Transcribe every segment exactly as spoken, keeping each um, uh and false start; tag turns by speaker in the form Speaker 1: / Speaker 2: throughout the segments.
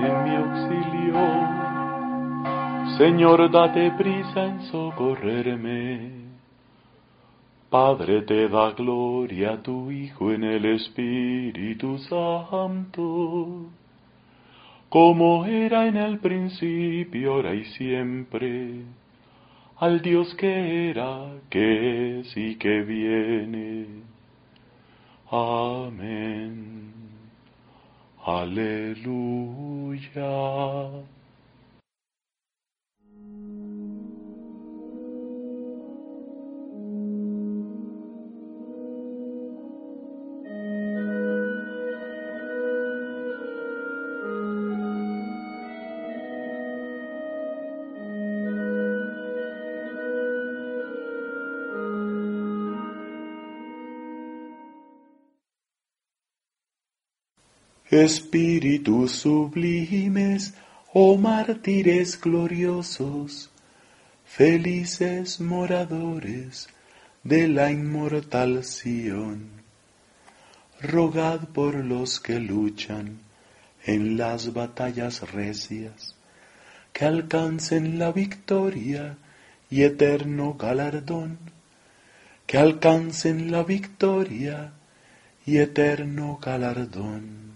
Speaker 1: en mi auxilio. Señor, date prisa en socorrerme. Padre, te da gloria a tu Hijo en el Espíritu Santo, como era en el principio, ahora y siempre, al Dios que era, que es y que viene. Amén. Aleluya. Espíritus sublimes, oh mártires gloriosos, felices moradores de la inmortal Sión, rogad por los que luchan en las batallas recias, que alcancen la victoria y eterno galardón, que alcancen la victoria y eterno galardón.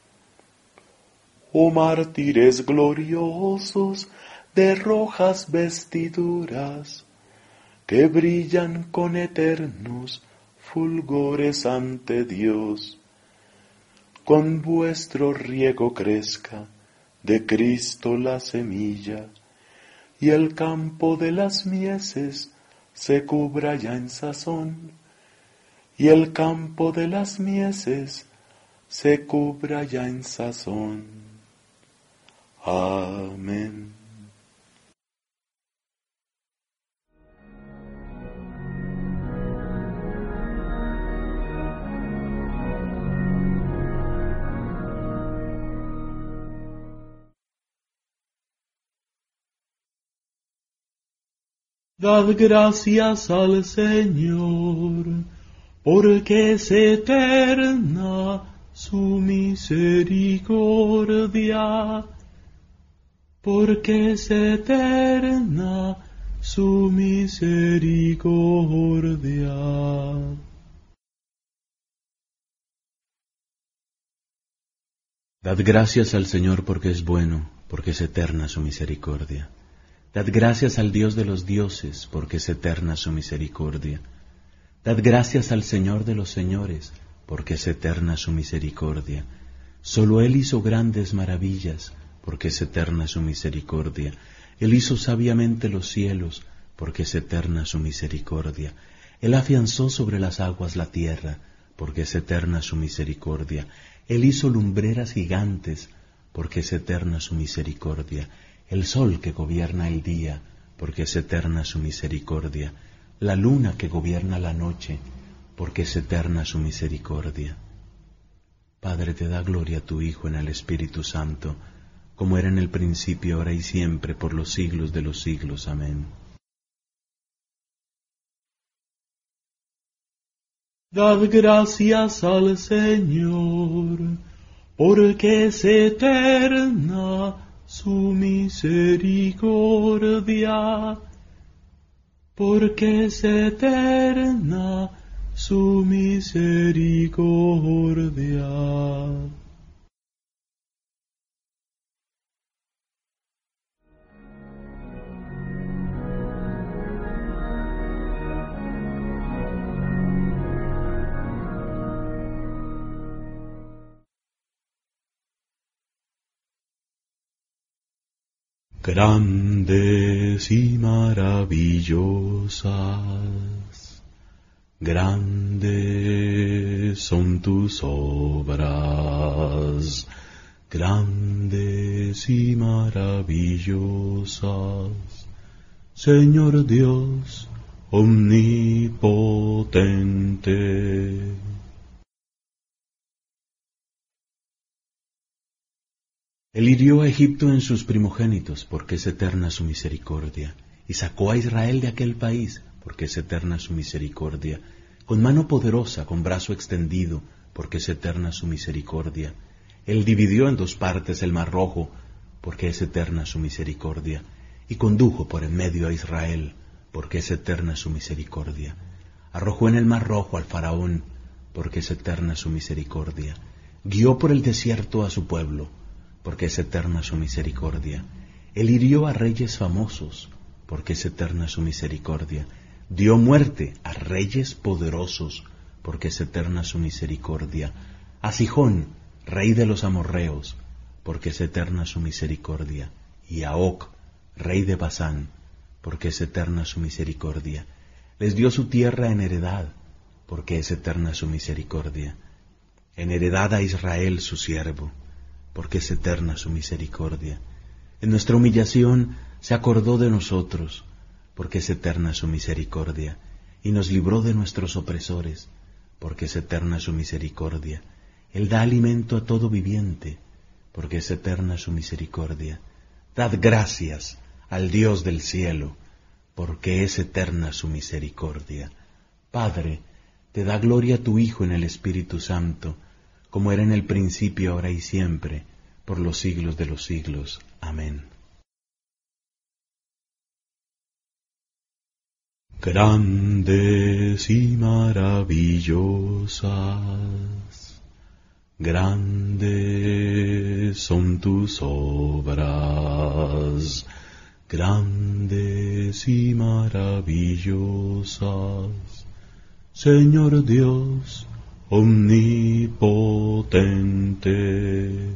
Speaker 1: Oh mártires gloriosos de rojas vestiduras, que brillan con eternos fulgores ante Dios, con vuestro riego crezca de Cristo la semilla, y el campo de las mieses se cubra ya en sazón, y el campo de las mieses se cubra ya en sazón. Amén. Dad gracias al Señor, porque es eterna su misericordia, porque es eterna su misericordia.
Speaker 2: Dad gracias al Señor porque es bueno, porque es eterna su misericordia. Dad gracias al Dios de los dioses, porque es eterna su misericordia. Dad gracias al Señor de los señores, porque es eterna su misericordia. Solo Él hizo grandes maravillas, porque es eterna su misericordia. Él hizo sabiamente los cielos, porque es eterna su misericordia. Él afianzó sobre las aguas la tierra, porque es eterna su misericordia. Él hizo lumbreras gigantes, porque es eterna su misericordia. El sol que gobierna el día, porque es eterna su misericordia. La luna que gobierna la noche, porque es eterna su misericordia. Padre, te da gloria a tu Hijo en el Espíritu Santo, como era en el principio, ahora y siempre, por los siglos de los siglos. Amén.
Speaker 1: Dad gracias al Señor, porque es eterna su misericordia, porque es eterna su misericordia. Grandes y maravillosas, grandes son tus obras, grandes y maravillosas, Señor Dios omnipotente.
Speaker 2: Él hirió a Egipto en sus primogénitos, porque es eterna su misericordia, y sacó a Israel de aquel país, porque es eterna su misericordia, con mano poderosa, con brazo extendido, porque es eterna su misericordia. Él dividió en dos partes el mar Rojo, porque es eterna su misericordia, y condujo por en medio a Israel, porque es eterna su misericordia. Arrojó en el mar rojo al faraón, porque es eterna su misericordia. Guió por el desierto a su pueblo, porque es eterna su misericordia. Él hirió a reyes famosos, porque es eterna su misericordia. Dio muerte a reyes poderosos, porque es eterna su misericordia. A Sihón, rey de los amorreos, porque es eterna su misericordia. Y a Og, rey de Basán, porque es eterna su misericordia. Les dio su tierra en heredad, porque es eterna su misericordia. En heredad a Israel su siervo, porque es eterna su misericordia. En nuestra humillación se acordó de nosotros, porque es eterna su misericordia, y nos libró de nuestros opresores, porque es eterna su misericordia. Él da alimento a todo viviente, porque es eterna su misericordia. Dad gracias al Dios del cielo, porque es eterna su misericordia. Padre, te da gloria a tu Hijo en el Espíritu Santo, como era en el principio, ahora y siempre, por los siglos de los siglos. Amén. Grandes y maravillosas, grandes son tus obras, grandes y maravillosas, Señor Dios omnipotente.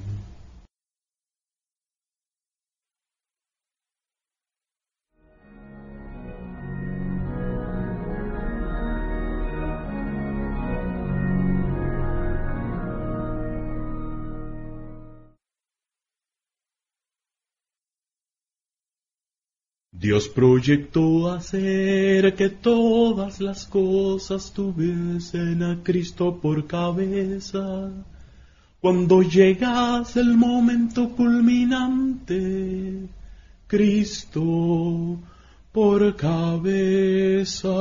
Speaker 2: Dios proyectó hacer que todas las cosas tuviesen a Cristo por cabeza. Cuando llegase el momento culminante, Cristo por cabeza.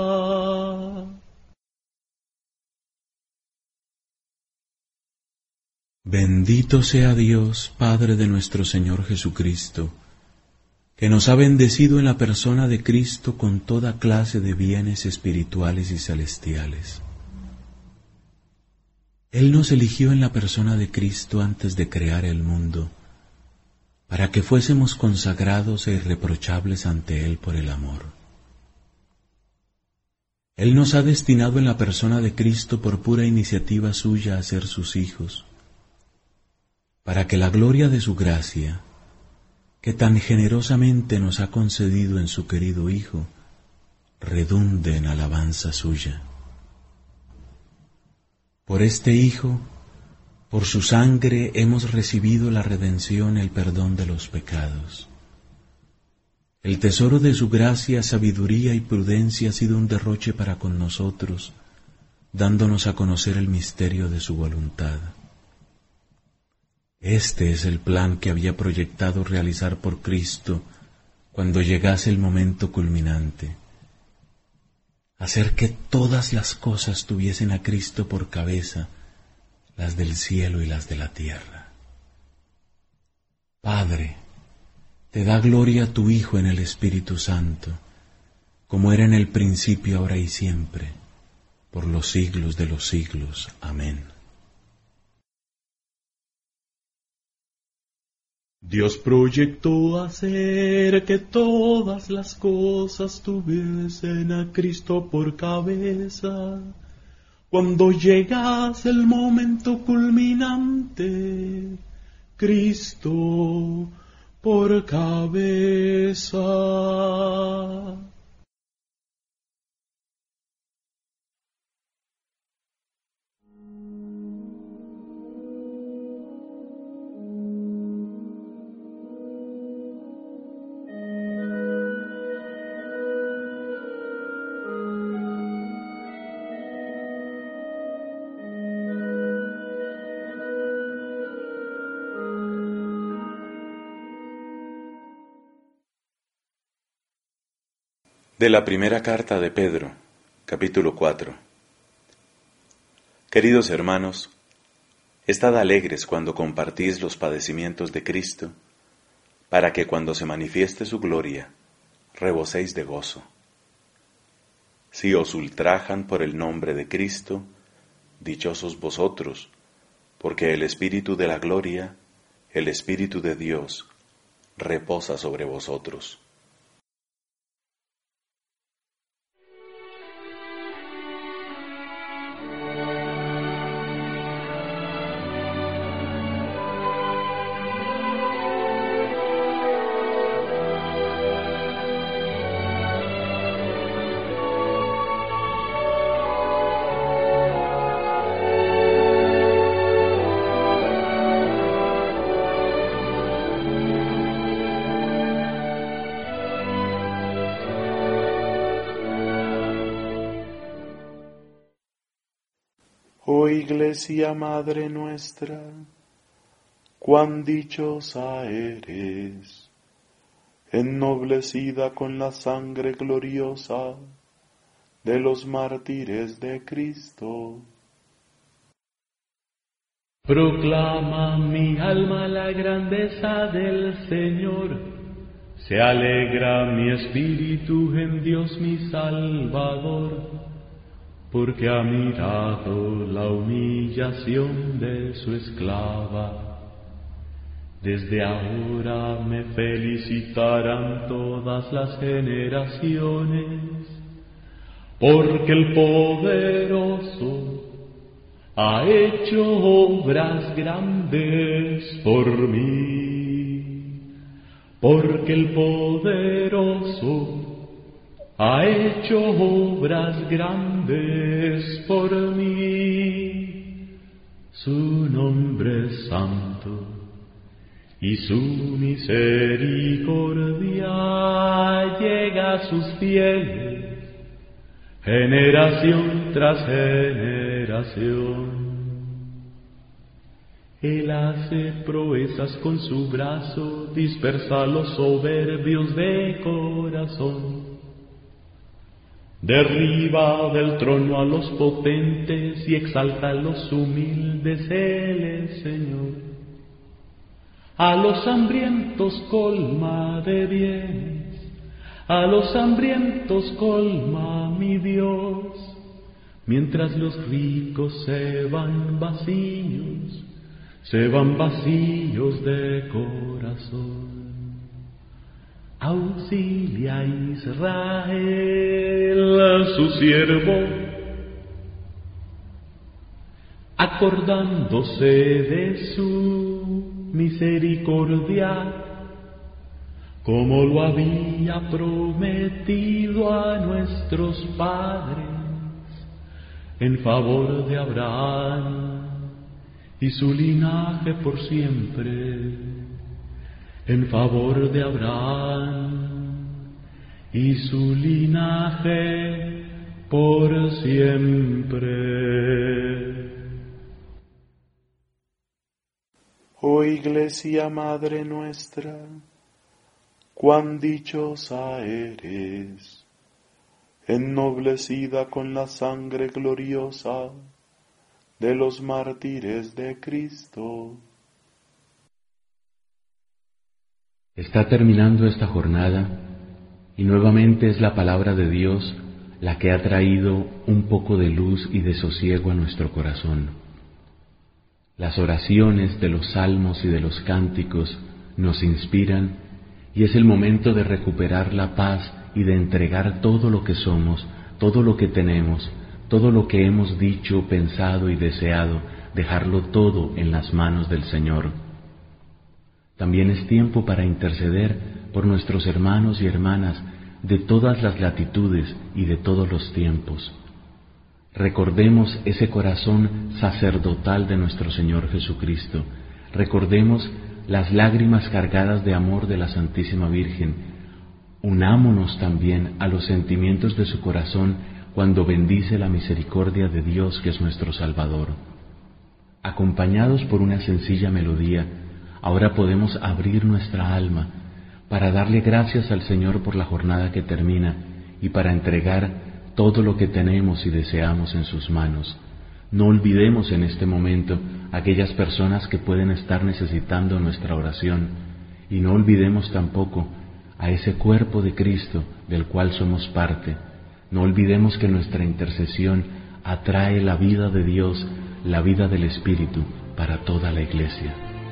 Speaker 2: Bendito sea Dios, Padre de nuestro Señor Jesucristo, que nos ha bendecido en la persona de Cristo con toda clase de bienes espirituales y celestiales. Él nos eligió en la persona de Cristo antes de crear el mundo, para que fuésemos consagrados e irreprochables ante Él por el amor. Él nos ha destinado en la persona de Cristo por pura iniciativa suya a ser sus hijos, para que la gloria de su gracia, que tan generosamente nos ha concedido en su querido Hijo, redunde en alabanza suya. Por este Hijo, por su sangre hemos recibido la redención, el perdón de los pecados. El tesoro de su gracia, sabiduría y prudencia ha sido un derroche para con nosotros, dándonos a conocer el misterio de su voluntad. Este es el plan que había proyectado realizar por Cristo cuando llegase el momento culminante: hacer que todas las cosas tuviesen a Cristo por cabeza, las del cielo y las de la tierra. Padre, te da gloria a tu Hijo en el Espíritu Santo, como era en el principio, ahora y siempre, por los siglos de los siglos. Amén. Dios proyectó hacer que todas las cosas tuviesen a Cristo por cabeza. Cuando llegase el momento culminante, Cristo por cabeza.
Speaker 1: De la primera carta de Pedro, capítulo cuatro. Queridos hermanos, estad alegres cuando compartís los padecimientos de Cristo,
Speaker 2: para que cuando se manifieste su gloria, reboséis de gozo. Si os ultrajan por el nombre de Cristo, dichosos vosotros, porque el Espíritu de la gloria, el Espíritu de Dios, reposa sobre vosotros.
Speaker 1: Oh Iglesia Madre nuestra, cuán dichosa eres, ennoblecida con la sangre gloriosa de los mártires de Cristo.
Speaker 3: Proclama mi alma la grandeza del Señor, se alegra mi espíritu en Dios mi Salvador, porque ha mirado la humillación de su esclava. Desde ahora me felicitarán todas las generaciones, porque el poderoso ha hecho obras grandes por mí, porque el poderoso ha hecho obras grandes por mí. Su nombre es santo y su misericordia llega a sus fieles, generación tras generación. Él hace proezas con su brazo, dispersa a los soberbios de corazón. Derriba del trono a los potentes y exalta a los humildes, Él es Señor. A los hambrientos colma de bienes, a los hambrientos colma mi Dios, mientras los ricos se van vacíos, se van vacíos de corazón. Auxilia a Israel, su siervo, acordándose de su misericordia, como lo había prometido a nuestros padres, en favor de Abraham y su linaje por siempre. En favor de Abraham y su linaje por siempre.
Speaker 1: Oh Iglesia Madre nuestra, cuán dichosa eres, ennoblecida con la sangre gloriosa de los mártires de Cristo.
Speaker 2: Está terminando esta jornada y nuevamente es la palabra de Dios la que ha traído un poco de luz y de sosiego a nuestro corazón. Las oraciones de los salmos y de los cánticos nos inspiran y es el momento de recuperar la paz y de entregar todo lo que somos, todo lo que tenemos, todo lo que hemos dicho, pensado y deseado, dejarlo todo en las manos del Señor. También es tiempo para interceder por nuestros hermanos y hermanas de todas las latitudes y de todos los tiempos. Recordemos ese corazón sacerdotal de nuestro Señor Jesucristo. Recordemos las lágrimas cargadas de amor de la Santísima Virgen. Unámonos también a los sentimientos de su corazón cuando bendice la misericordia de Dios que es nuestro Salvador. Acompañados por una sencilla melodía, ahora podemos abrir nuestra alma para darle gracias al Señor por la jornada que termina y para entregar todo lo que tenemos y deseamos en sus manos. No olvidemos en este momento aquellas personas que pueden estar necesitando nuestra oración y no olvidemos tampoco a ese cuerpo de Cristo del cual somos parte. No olvidemos que nuestra intercesión atrae la vida de Dios, la vida del Espíritu para toda la Iglesia.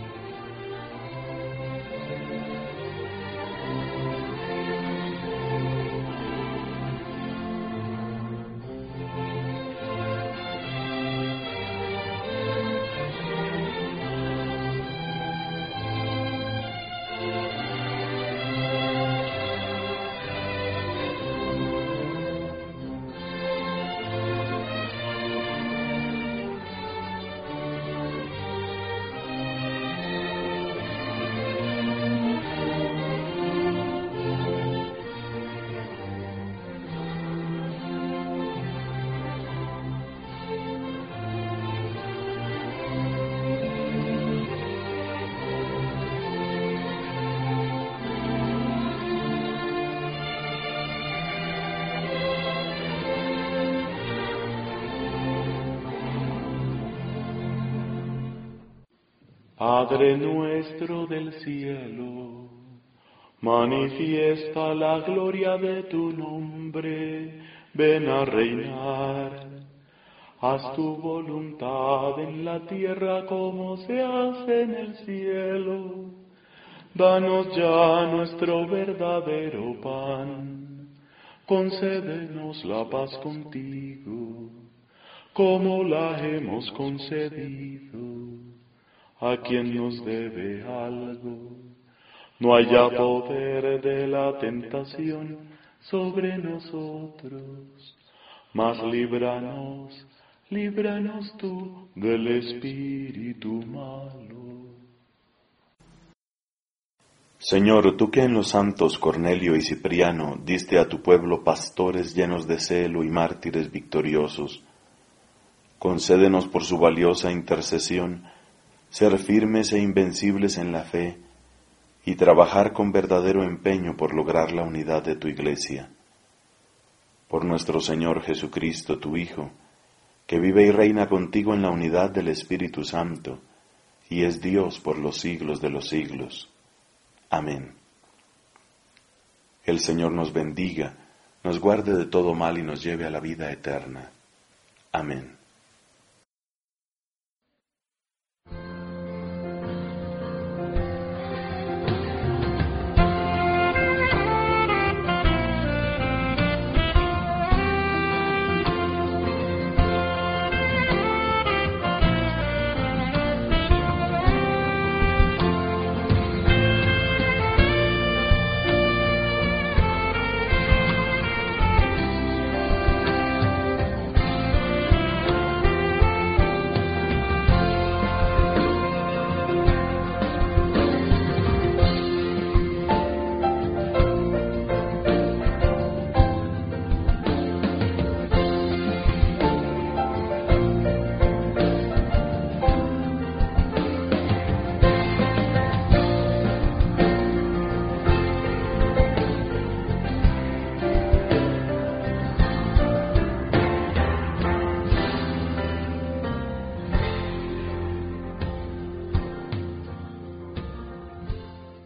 Speaker 1: Padre nuestro del cielo, manifiesta la gloria de tu nombre, ven a reinar. Haz tu voluntad en la tierra como se hace en el cielo. Danos ya nuestro verdadero pan, concédenos la paz contigo, como la hemos concedido a quien nos debe algo. No haya poder de la tentación sobre nosotros, mas líbranos, líbranos tú del espíritu malo.
Speaker 4: Señor, tú que en los santos Cornelio y Cipriano diste a tu pueblo pastores llenos de celo y mártires victoriosos, concédenos por su valiosa intercesión ser firmes e invencibles en la fe y trabajar con verdadero empeño por lograr la unidad de tu Iglesia. Por nuestro Señor Jesucristo, tu Hijo, que vive y reina contigo en la unidad del Espíritu Santo, y es Dios por los siglos de los siglos. Amén. El Señor nos bendiga, nos guarde de todo mal y nos lleve a la vida eterna. Amén.